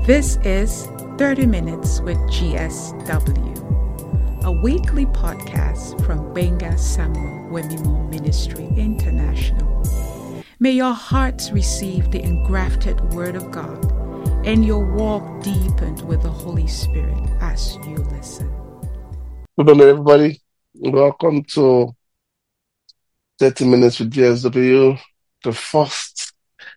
This is 30 Minutes with GSW, a weekly podcast from Benga Samuel Wemimo Ministry International. May your hearts receive the engrafted Word of God and your walk deepened with the Holy Spirit as you listen. Good morning, everybody. Welcome to 30 Minutes with GSW, the first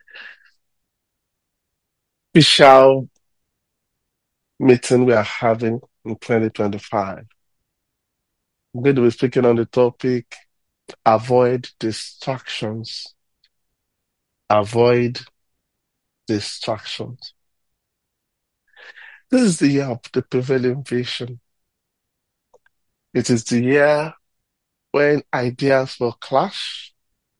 official meeting we are having in 2025. I'm going to be speaking on the topic, avoid distractions. Avoid distractions. This is the year of the prevailing vision. It is the year when ideas will clash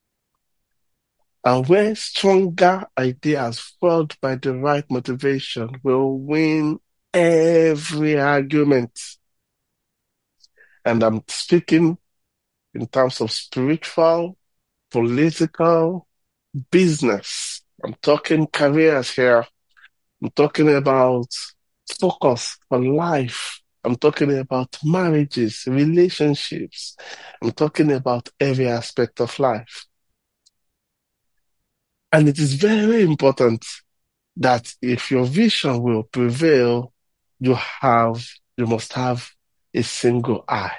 and where stronger ideas fueled by the right motivation will win every argument. And I'm speaking in terms of spiritual, political, business. I'm talking careers here. I'm talking about focus on life. I'm talking about marriages, relationships. I'm talking about every aspect of life. And it is very important that if your vision will prevail, you must have a single eye.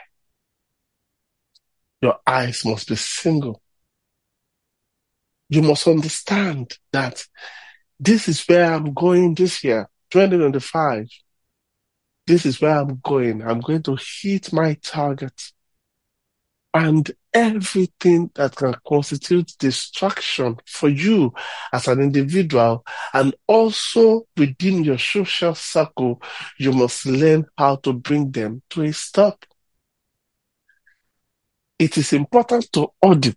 Your eyes must be single. You must understand that this is where I'm going this year, 2025. This is where I'm going. I'm going to hit my target. And everything that can constitute distraction for you as an individual and also within your social circle, you must learn how to bring them to a stop. It is important to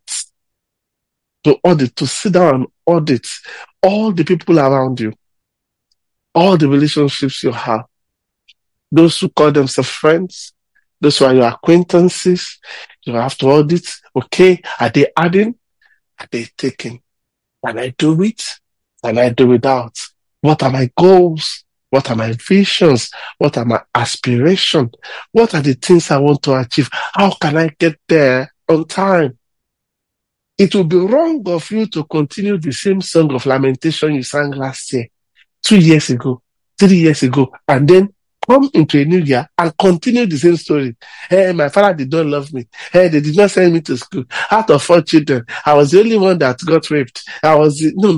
sit down and audit all the people around you, all the relationships you have, those who call themselves friends, those who are your acquaintances. You have to audit, okay, are they adding? Are they taking? Can I do it? Can I do without? What are my goals? What are my visions? What are my aspirations? What are the things I want to achieve? How can I get there on time? It will be wrong of you to continue the same song of lamentation you sang last year, 2 years ago, 3 years ago, and then come into a new year and continue the same story. Hey, my father did not love me. Hey, they did not send me to school. Out of 4 children, I was the only one that got raped. No.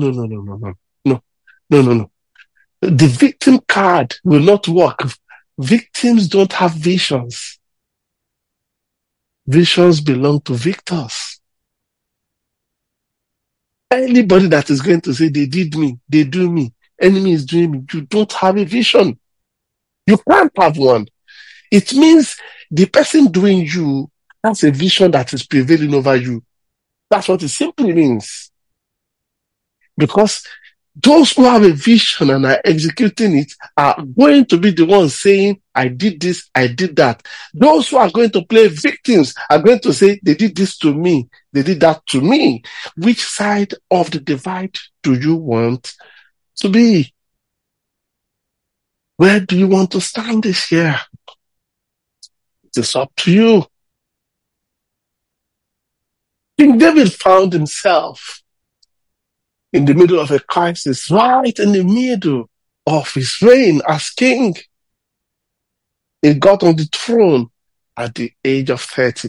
The victim card will not work. Victims don't have visions. Visions belong to victors. Anybody that is going to say they did me, they do me, enemy is doing me, you don't have a vision. You can't have one. It means the person doing you has a vision that is prevailing over you. That's what it simply means. Because those who have a vision and are executing it are going to be the ones saying, I did this, I did that. Those who are going to play victims are going to say, they did this to me, they did that to me. Which side of the divide do you want to be? Where do you want to stand this year? It's up to you. King David found himself in the middle of a crisis, right in the middle of his reign as king. He got on the throne at the age of 30.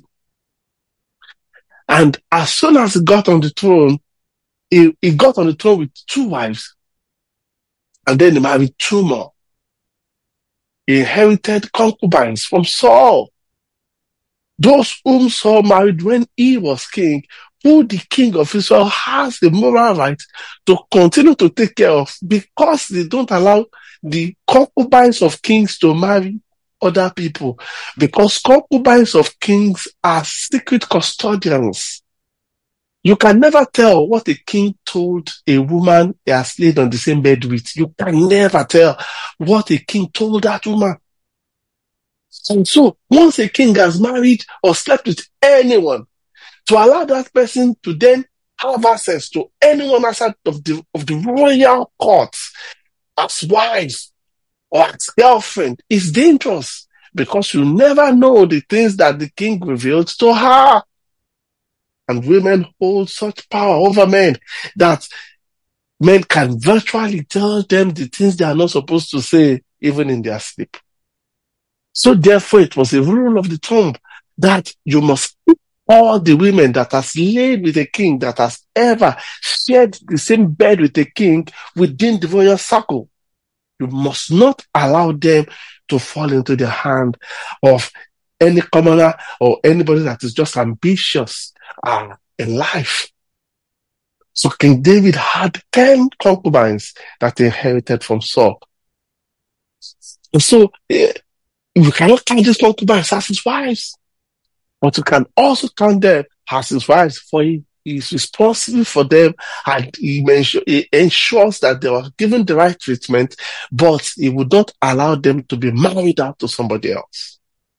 And as soon as he got on the throne, he got on the throne with 2 wives. And then he married 2 more. He inherited concubines from Saul. Those whom Saul married when he was king, who the king of Israel has the moral right to continue to take care of, because they don't allow the concubines of kings to marry other people. Because concubines of kings are secret custodians. You can never tell what a king told a woman he has laid on the same bed with. You can never tell what a king told that woman. And so, once a king has married or slept with anyone, to allow that person to then have access to anyone outside of the royal court as wives or as girlfriend is dangerous because you never know the things that the king revealed to her. And women hold such power over men that men can virtually tell them the things they are not supposed to say, even in their sleep. So therefore, it was a rule of the tomb that you must keep all the women that has laid with a king, that has ever shared the same bed with a king within the royal circle. You must not allow them to fall into the hand of any commoner or anybody that is just ambitious in life. So King David had 10 concubines that he inherited from Saul. And so you cannot count these concubines as his wives, but you can also count them as his wives, for he is responsible for them, and he ensures that they were given the right treatment, but he would not allow them to be married out to somebody else.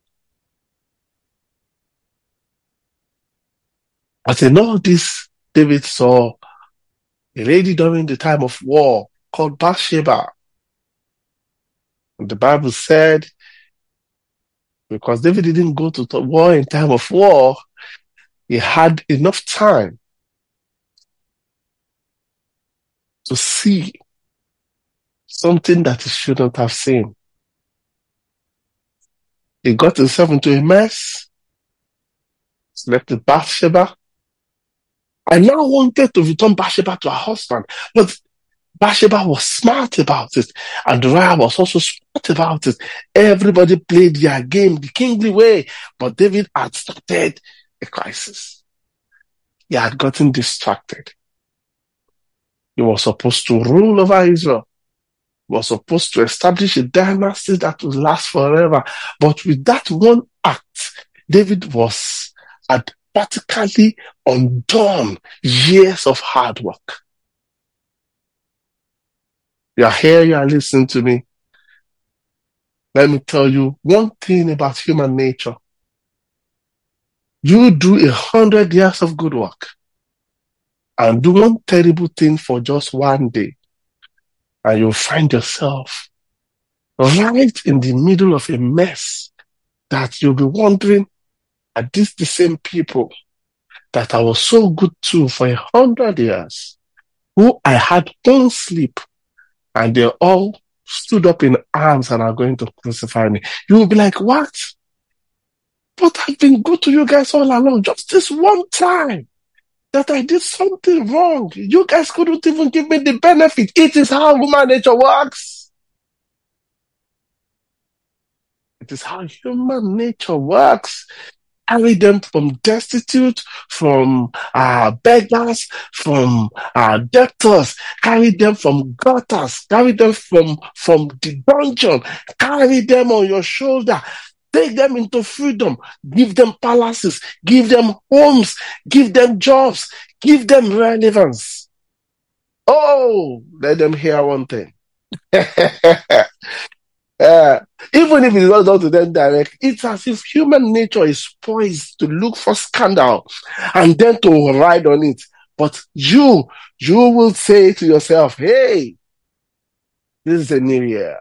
But in all this, David saw a lady during the time of war called Bathsheba. And the Bible said, because David didn't go to war in time of war, he had enough time to see something that he shouldn't have seen. He got himself into a mess, slept with Bathsheba. I now wanted to return Bathsheba to her husband, but Bathsheba was smart about it, and Uriah was also smart about it. Everybody played their game the kingly way, but David had started a crisis. He had gotten distracted. He was supposed to rule over Israel. He was supposed to establish a dynasty that would last forever. But with that one act, David had practically undone years of hard work. You are here, you are listening to me. Let me tell you one thing about human nature. You do 100 years of good work and do one terrible thing for just one day, and you'll find yourself right in the middle of a mess that you'll be wondering, are these the same people that I was so good to for 100 years, who I had one sleep, and they all stood up in arms and are going to crucify me? You will be like, what? But I've been good to you guys all along. Just this one time that I did something wrong, you guys couldn't even give me the benefit. It is how human nature works. It is how human nature works. Carry them from destitute, from beggars, from debtors, carry them from gutters, carry them from the dungeon, carry them on your shoulder, take them into freedom, give them palaces, give them homes, give them jobs, give them relevance. Oh, let them hear one thing. Even if it is not done to them direct, it's as if human nature is poised to look for scandal and then to ride on it. But you will say to yourself, hey, this is a new year.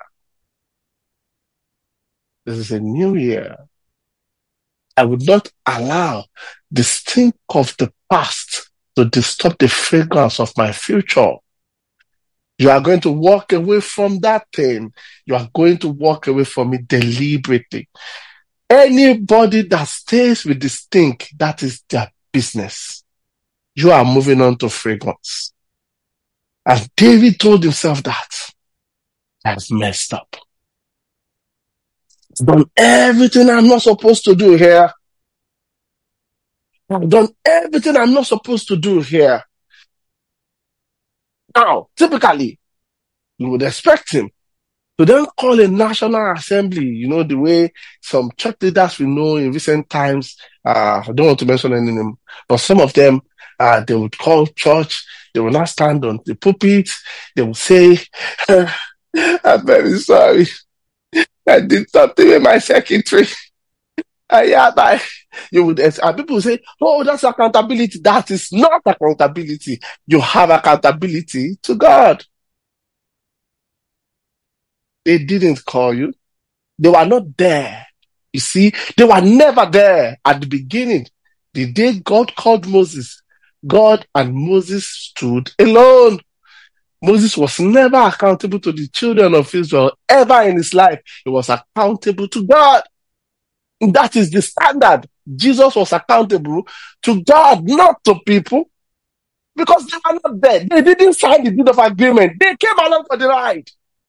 This is a new year. I would not allow the stink of the past to disturb the fragrance of my future. You are going to walk away from that thing. You are going to walk away from it deliberately. Anybody that stays with the stink, that is their business. You are moving on to fragrance. And David told himself that I've messed up. I've done everything I'm not supposed to do here. I've done everything I'm not supposed to do here. Now, typically, you would expect him to then call a national assembly, you know, the way some church leaders we know in recent times, I don't want to mention any name, but some of them, they would call church, they will not stand on the pulpit, they will say, I'm very sorry, I did something with my secretary. You would, and people will say, oh, that's accountability. That is not accountability. You have accountability to God. They didn't call you. They were not there. You see, they were never there at the beginning. The day God called Moses, God and Moses stood alone. Moses was never accountable to the children of Israel ever in his life. He was accountable to God. That is the standard. Jesus was accountable to God, not to people, because they were not there. They didn't sign the deed of agreement. They came along for the ride.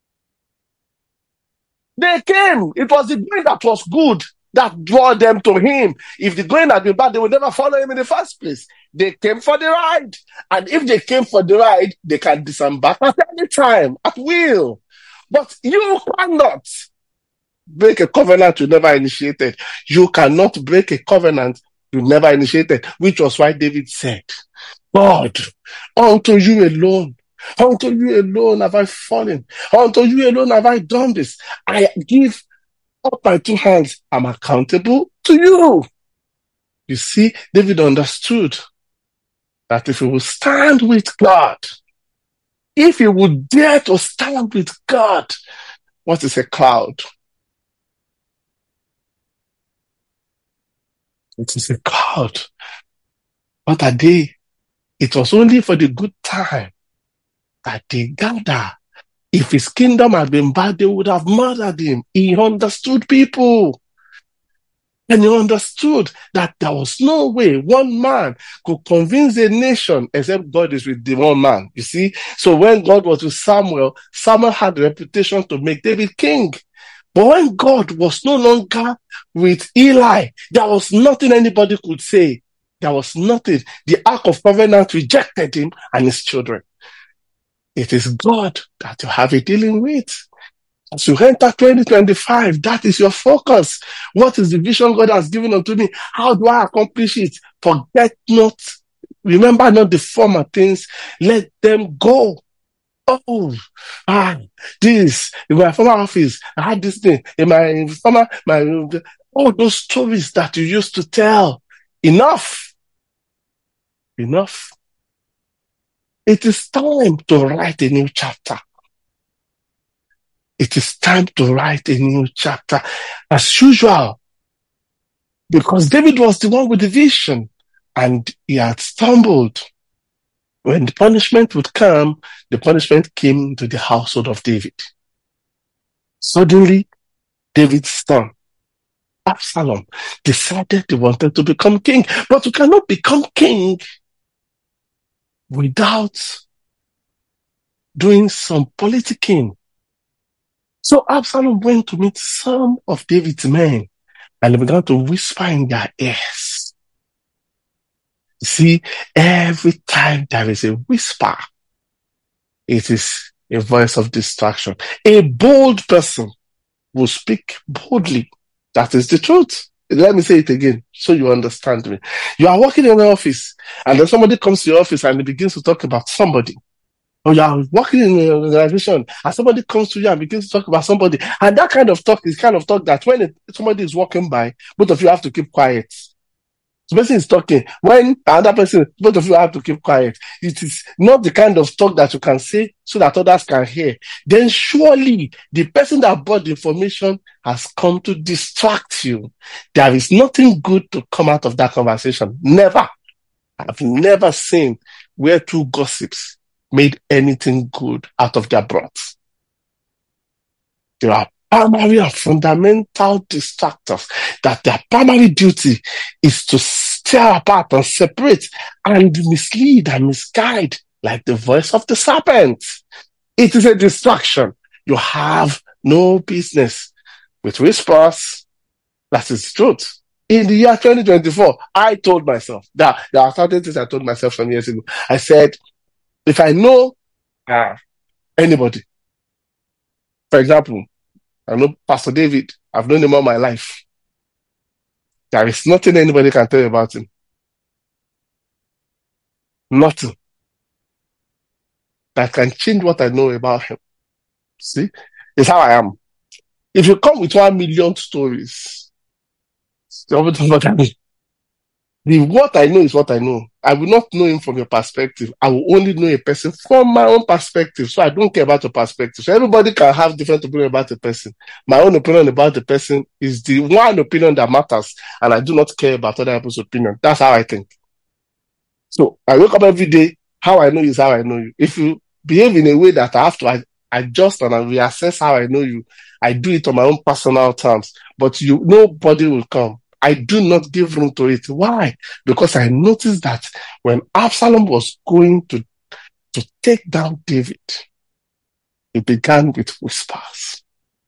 They came. It was the going that was good that drew them to him. If the going had been bad, they would never follow him in the first place. They came for the ride. And if they came for the ride, they can disembark at any time, at will. But you cannot break a covenant you never initiated. You cannot break a covenant you never initiated, which was why David said, God, unto you alone have I fallen. Unto you alone have I done this. I give up my two hands. I'm accountable to you. You see, David understood that if he would stand with God, if he would dare to stand with God, what is a cloud? It is a cloud. What are they? It was only for the good time that they gather. If his kingdom had been bad, they would have murdered him. He understood people. And he understood that there was no way one man could convince a nation except God is with the one man. You see? So when God was with Samuel, Samuel had the reputation to make David king. But when God was no longer with Eli, there was nothing anybody could say. There was nothing. The Ark of Covenant rejected him and his children. It is God that you have a dealing with. As you enter 2025, that is your focus. What is the vision God has given unto me? How do I accomplish it? Forget not, remember not the former things. Let them go. Oh, this, in my former office, I had this thing. In my former, all those stories that you used to tell. Enough. It is time to write a new chapter. It is time to write a new chapter as usual, because David was the one with the vision and he had stumbled. When the punishment would come, the punishment came to the household of David. Suddenly, David's son, Absalom, decided he wanted to become king. But you cannot become king without doing some politicking. So Absalom went to meet some of David's men and he began to whisper in their ears. See, every time there is a whisper, it is a voice of distraction. A bold person will speak boldly. That is the truth. Let me say it again so you understand me. You are working in an office and then somebody comes to your office and he begins to talk about somebody. Or you are working in an organization and somebody comes to you and begins to talk about somebody. And that kind of talk is kind of talk that when somebody is walking by, both of you have to keep quiet. The person is talking. When another person, both of you have to keep quiet. It is not the kind of talk that you can say so that others can hear. Then surely the person that brought the information has come to distract you. There is nothing good to come out of that conversation. Never. I've never seen where two gossips made anything good out of their broths. There are primary and fundamental distractors that their primary duty is to tear apart and separate and mislead and misguide like the voice of the serpent. It is a distraction. You have no business with whispers. That is the truth. In the year 2024, I told myself that there are certain things I told myself some years ago. I said, if I know anybody, for example, I know Pastor David, I've known him all my life. There is nothing anybody can tell you about him. Nothing that can change what I know about him. See? It's how I am. If you come with 1 million stories, you always know what I mean. What I know is what I know. I will not know him from your perspective. I will only know a person from my own perspective. So I don't care about your perspective. So everybody can have different opinion about a person. My own opinion about the person is the one opinion that matters. And I do not care about other people's opinion. That's how I think. So I wake up every day. How I know you is how I know you. If you behave in a way that I have to adjust and I reassess how I know you, I do it on my own personal terms. But nobody will come. I do not give room to it. Why? Because I noticed that when Absalom was going to take down David, it began with whispers.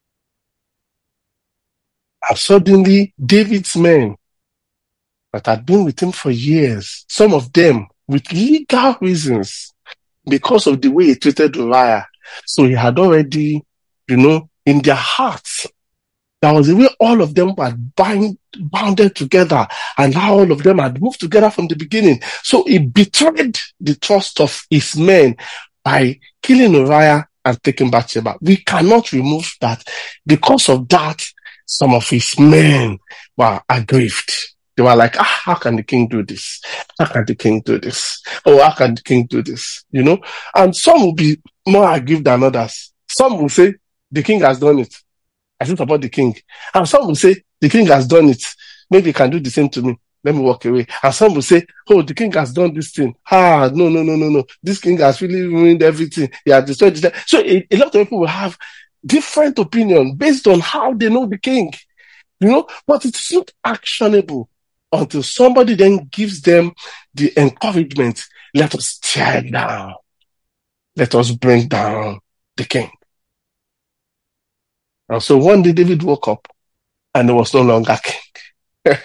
And suddenly, David's men that had been with him for years, some of them with legal reasons, because of the way he treated Uriah. So he had already, in their hearts, that was the way all of them were bounded together, and how all of them had moved together from the beginning. So he betrayed the trust of his men by killing Uriah and taking Bathsheba. We cannot remove that. Because of that, some of his men were aggrieved. They were like, how can the king do this? How can the king do this? Oh, how can the king do this? And some will be more aggrieved than others. Some will say, the king has done it. I think about the king. And some will say, the king has done it. Maybe he can do the same to me. Let me walk away. And some will say, oh, the king has done this thing. No. This king has really ruined everything. He has destroyed this. So a lot of people will have different opinions based on how they know the king. But it's not actionable until somebody then gives them the encouragement. Let us tear down. Let us bring down the king. And so one day David woke up and there was no longer king.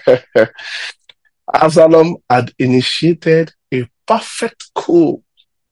Absalom had initiated a perfect coup.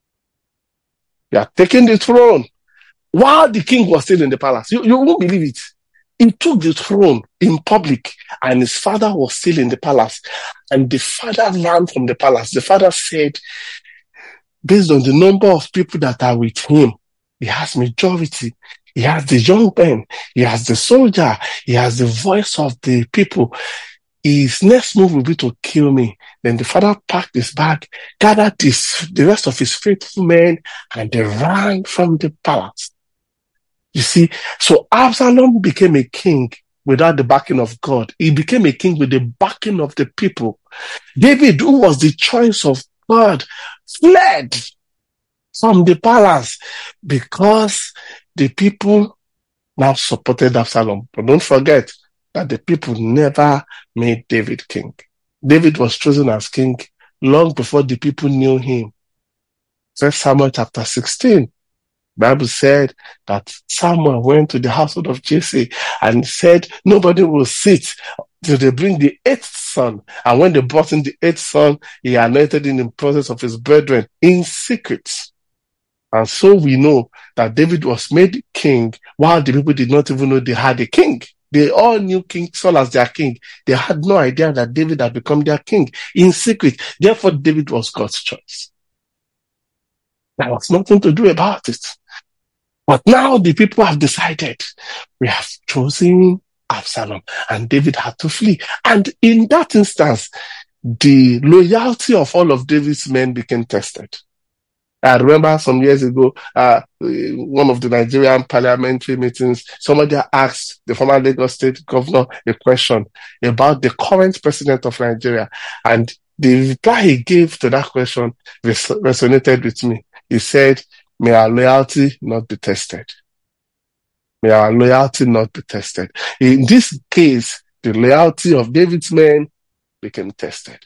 He had taken the throne while the king was still in the palace. You won't believe it. He took the throne in public and his father was still in the palace. And the father ran from the palace. The father said, based on the number of people that are with him, he has majority. He has the young men. He has the soldier. He has the voice of the people. His next move will be to kill me. Then the father packed his bag, gathered the rest of his faithful men, and they ran from the palace. You see, so Absalom became a king without the backing of God. He became a king with the backing of the people. David, who was the choice of God, fled from the palace because the people now supported Absalom. But don't forget that the people never made David king. David was chosen as king long before the people knew him. 1 Samuel chapter 16. Bible said that Samuel went to the household of Jesse and said, nobody will sit till they bring the 8th son. And when they brought in the 8th son, he anointed him in presence of his brethren in secret. And so we know that David was made king while the people did not even know they had a king. They all knew King Saul as their king. They had no idea that David had become their king in secret. Therefore, David was God's choice. There was nothing to do about it. But now the people have decided, we have chosen Absalom, and David had to flee. And in that instance, the loyalty of all of David's men became tested. I remember some years ago, one of the Nigerian parliamentary meetings, somebody asked the former Lagos State governor a question about the current president of Nigeria. And the reply he gave to that question resonated with me. He said, may our loyalty not be tested. May our loyalty not be tested. In this case, the loyalty of David's men became tested.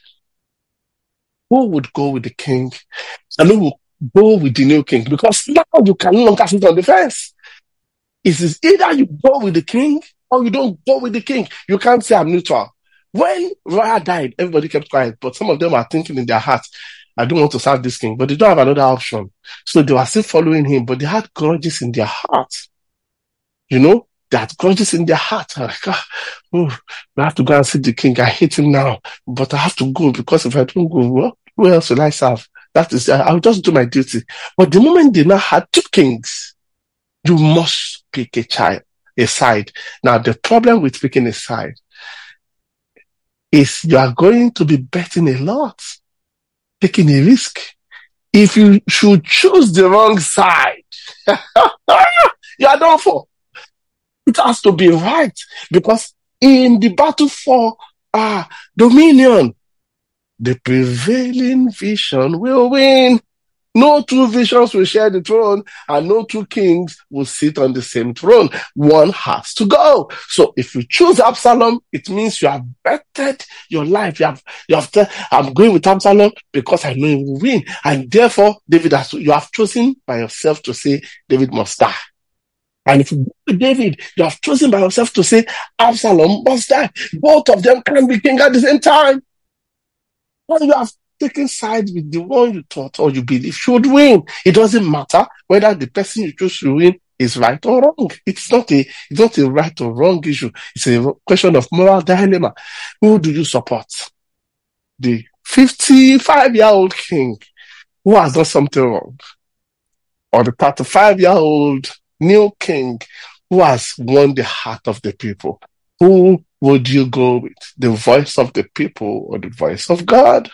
Who would go with the king and who would go with the new king? Because now you can no longer sit on the fence. It is either you go with the king or you don't go with the king. You can't say I'm neutral. When Uriah died, everybody kept quiet, but some of them are thinking in their hearts, I don't want to serve this king, but they don't have another option. So they were still following him, but they had grudges in their hearts. They had grudges in their heart. Like, I have to go and see the king. I hate him now, but I have to go because if I don't go, well, who else will I serve? That is, I'll just do my duty. But the moment they now had two kings, you must pick a side. Now, the problem with picking a side is you are going to be betting a lot, taking a risk. If you should choose the wrong side, you are done for. It has to be right, because in the battle for dominion, the prevailing vision will win. No two visions will share the throne, and no two kings will sit on the same throne. One has to go. So if you choose Absalom, it means you have betted your life. I'm going with Absalom because I know he will win. And therefore, you have chosen by yourself to say David must die. And if you go to David, you have chosen by yourself to say Absalom must die. Both of them can be king at the same time. Well, you have taken sides with the one you thought or you believe should win. It doesn't matter whether the person you choose to win is right or wrong. It's not a right or wrong issue. It's a question of moral dilemma. Who do you support? The 55-year-old king who has done something wrong, or the 35-year-old new king who has won the heart of the people? Who would you go with? The voice of the people or the voice of God?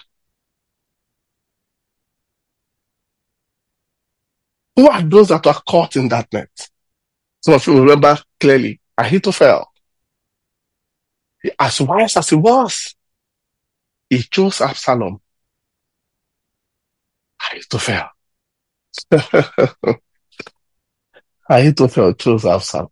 Who are those that are caught in that net? Some of you remember clearly, Ahithophel. As wise as he was, he chose Absalom. Ahithophel. Ahithophel chose Absalom.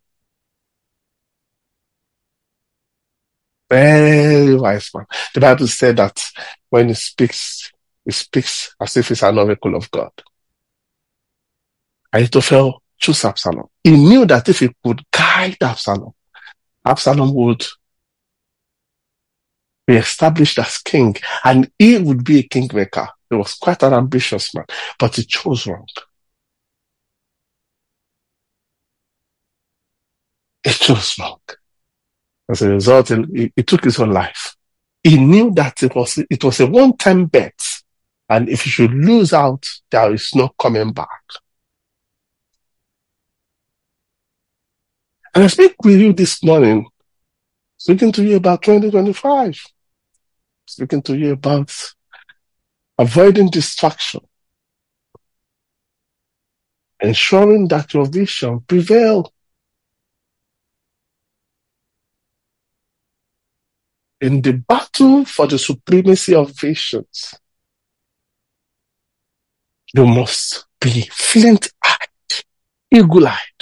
Very wise man. The Bible said that when he speaks as if it's an oracle of God. Ahithophel chose Absalom. He knew that if he could guide Absalom, Absalom would be established as king, and he would be a kingmaker. He was quite an ambitious man, but he chose wrong. He chose wrong. As a result, he took his own life. He knew that it was a one-time bet, and if he should lose out, there is no coming back. And I speak with you this morning, speaking to you about 2025, speaking to you about avoiding distraction, ensuring that your vision prevails. In the battle for the supremacy of visions, you must be flint-eyed, eagle-eyed.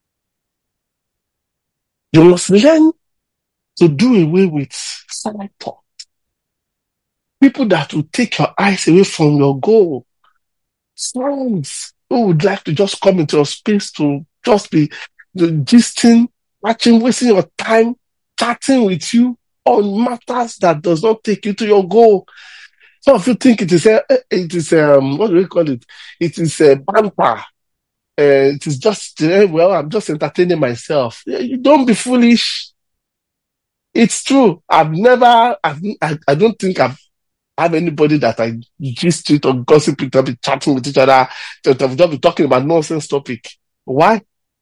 You must learn to do away with side thought. People that will take your eyes away from your goal. Friends who would like to just come into your space to just be gisting, watching, wasting your time, chatting with you on matters that does not take you to your goal. Some of you think it is what do we call it? It is a banter. It is just, I'm just entertaining myself. Don't be foolish. It's true. I don't think I've had anybody that I gist with or gossip with or be chatting with each other, that I've just be talking about nonsense topic. Why?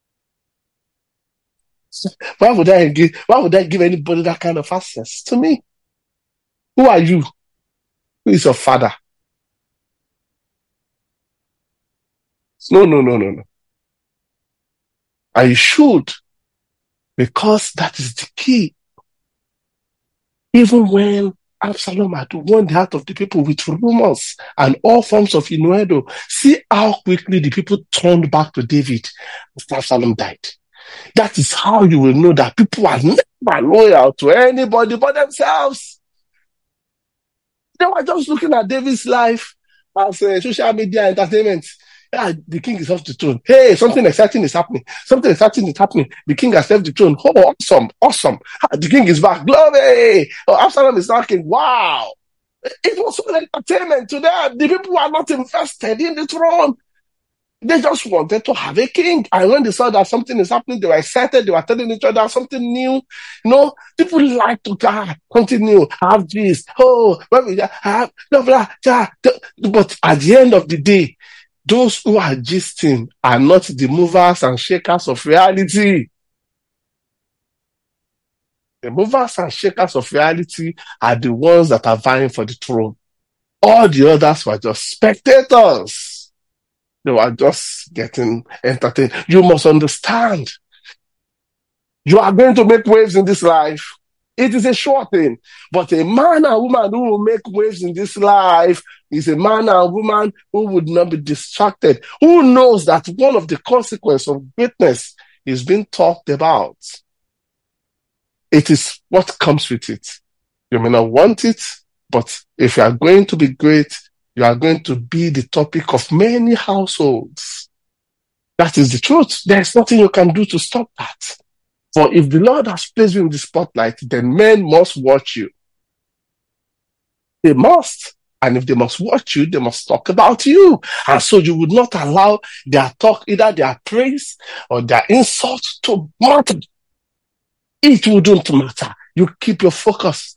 Why would I give anybody that kind of access to me? Who are you? Who is your father? No. And you should, because that is the key. Even when Absalom had won the heart of the people with rumors and all forms of innuendo, see how quickly the people turned back to David after Absalom died. That is how you will know that people are never loyal to anybody but themselves. They were just looking at David's life as social media entertainment. Yeah, the king is off the throne. Hey, something exciting is happening. The king has left the throne. Oh, awesome. The king is back. Glory. Oh, Absalom is now king. Wow. It was all entertainment to them. The people were not invested in the throne. They just wanted to have a king. And when they saw that something is happening, they were excited. They were telling each other something new. People like to continue, have this. Oh, when we have, blah, blah, blah. But at the end of the day, those who are gisting are not the movers and shakers of reality. The movers and shakers of reality are the ones that are vying for the throne. All the others were just spectators. They were just getting entertained. You must understand. You are going to make waves in this life. It is a sure thing. But a man and woman who will make waves in this life is a man and woman who would not be distracted, who knows that one of the consequences of greatness is being talked about. It is what comes with it. You may not want it, but if you are going to be great, you are going to be the topic of many households. That is the truth. There's nothing you can do to stop that. For if the Lord has placed you in the spotlight, then men must watch you. They must. And if they must watch you, they must talk about you. And so you would not allow their talk, either their praise or their insult, to matter. It wouldn't matter. You keep your focus.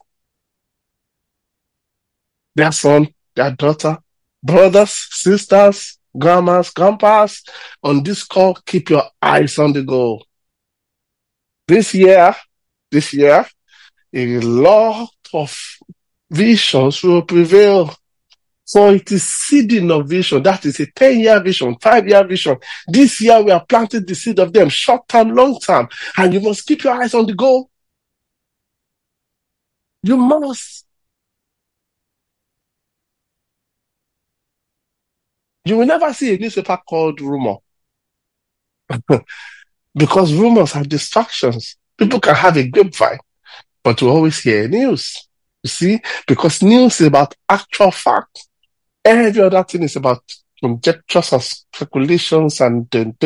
Their son, their daughter, brothers, sisters, grandmas, grandpas, on this call, keep your eyes on the goal. This year, a lot of visions will prevail. So it is seeding of vision. That is a 10-year vision, 5-year vision. This year we are planting the seed of them, short term, long term. And you must keep your eyes on the goal. You must. You will never see a newspaper called rumor. Because rumors are distractions. People can have a grapevine, but we always hear news. You see? Because news is about actual fact. Every other thing is about conjectures and speculations and doesn't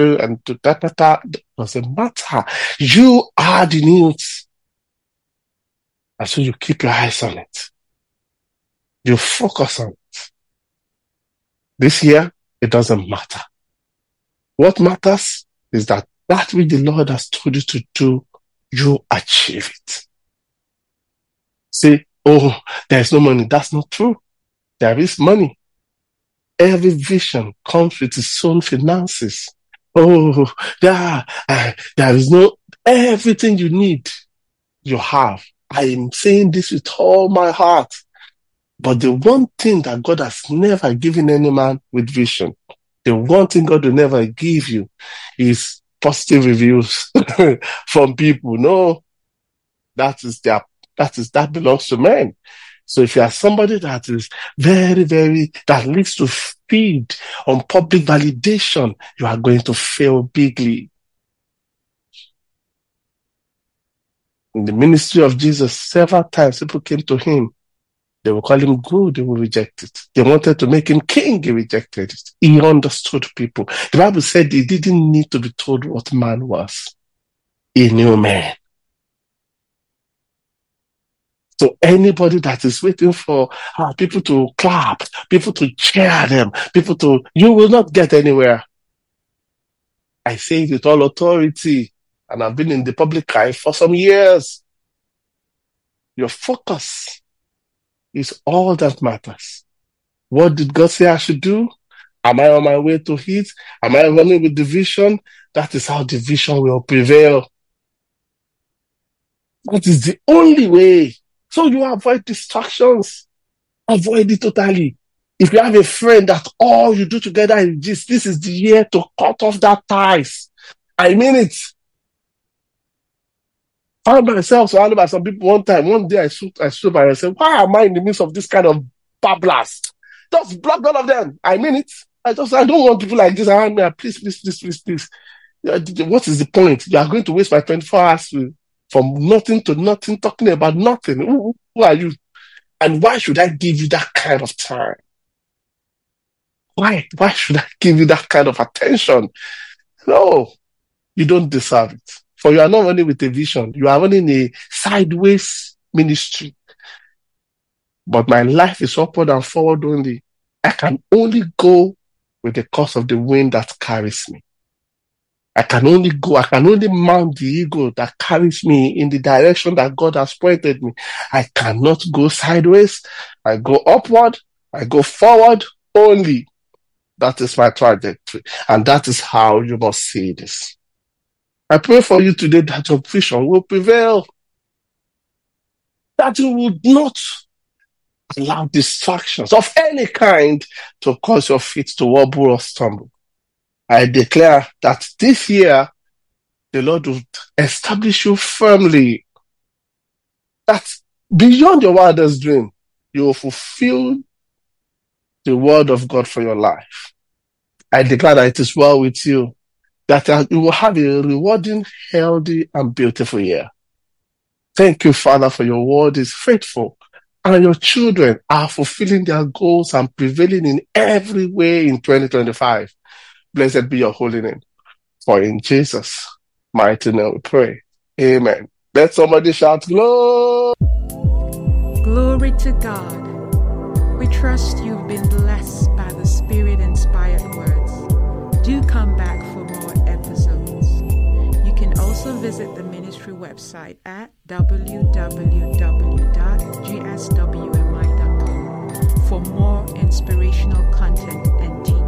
matter. You are the news. And so you keep your eyes on it. You focus on it. This year, it doesn't matter. What matters is that which the Lord has told you to do, you achieve it. Say, oh, there's no money. That's not true. There is money. Every vision comes with its own finances. Oh, there is no, everything you need, you have. I am saying this with all my heart. But the one thing that God has never given any man with vision, the one thing God will never give you is positive reviews from people. No, that belongs to men. So if you are somebody that is very, that needs to feed on public validation, you are going to fail bigly. In the ministry of Jesus, several times people came to him. They will call him good, they will reject it. They wanted to make him king, he rejected it. He understood people. The Bible said he didn't need to be told what man was. He knew man. So anybody that is waiting for people to clap, people to cheer them, you will not get anywhere. I say it with all authority, and I've been in the public eye for some years. Your focus is all that matters. What did God say I should do? Am I on my way to it? Am I running with the vision? That is how the vision will prevail. That is the only way. So you avoid distractions. Avoid it totally. If you have a friend that all you do together is this is the year to cut off that ties. I mean it. Found myself surrounded by some people one day I stood by myself. Why am I in the midst of this kind of babblers? Just block all of them. I mean it. I don't want people like this around me. Please. What is the point? You are going to waste my 24 hours from nothing to nothing, talking about nothing. Who are you? And why should I give you that kind of time? Why should I give you that kind of attention? No, you don't deserve it. For you are not running with a vision. You are running a sideways ministry. But my life is upward and forward only. I can only go with the course of the wind that carries me. I can only mount the eagle that carries me in the direction that God has pointed me. I cannot go sideways. I go upward. I go forward only. That is my trajectory. And that is how you must see this. I pray for you today that your vision will prevail. that you would not allow distractions of any kind to cause your feet to wobble or stumble. I declare that this year, the Lord will establish you firmly, that beyond your wildest dream, you will fulfill the word of God for your life. I declare that it is well with you, that you will have a rewarding, healthy, and beautiful year. Thank you, Father, for your word is faithful, and your children are fulfilling their goals and prevailing in every way in 2025. Blessed be your holy name. For in Jesus' mighty name we pray. Amen. Let somebody shout, glory. Glory to God. We trust you've been blessed by the Spirit-inspired words. Do come back for more episodes. You can also visit the ministry website at www.gswmi.com for more inspirational content and teaching.